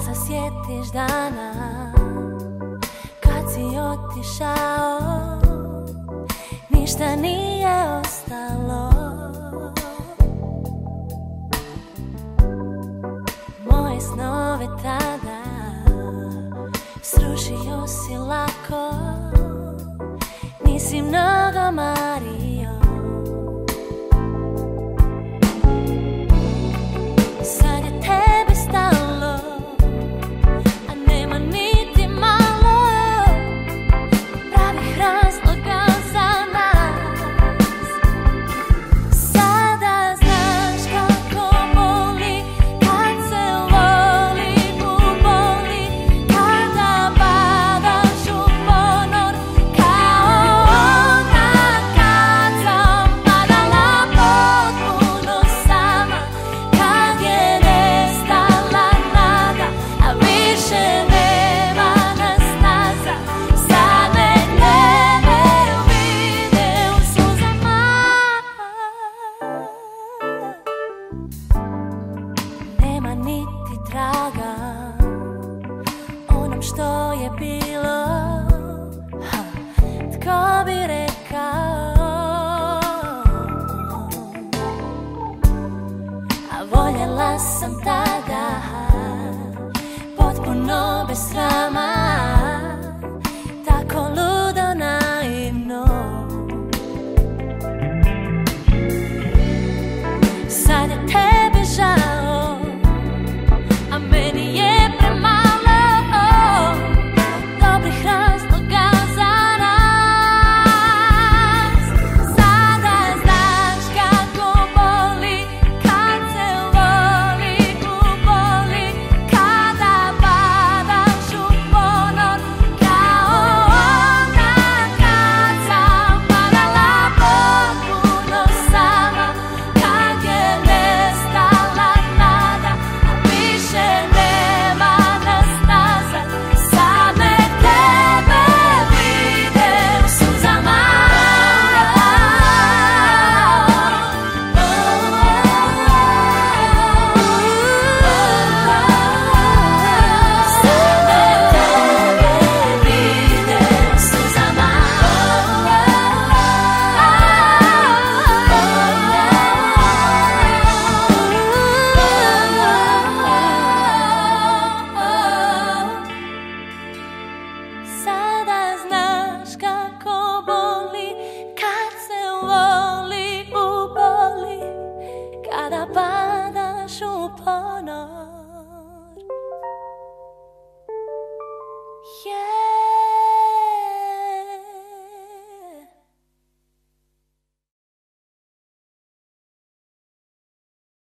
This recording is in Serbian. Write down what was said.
se sjetiš dana kad si otišao, ništa nije ostalo. Moje snove tada srušio si lako, nisi mnogo mario. Sad je tebi stalo, a nema niti malo pravih razloga za nas. Sada znaš kako boli kad se voli u boli, kada padaš u ponor kao ona kad sam padala potpuno sama, kad je nestala nada, a više nema nas staza. Sad me tebe vide u suzama, nema niti traga onom što je bilo. Tko bi rekao, a voljela sam tada potpuno bez srama.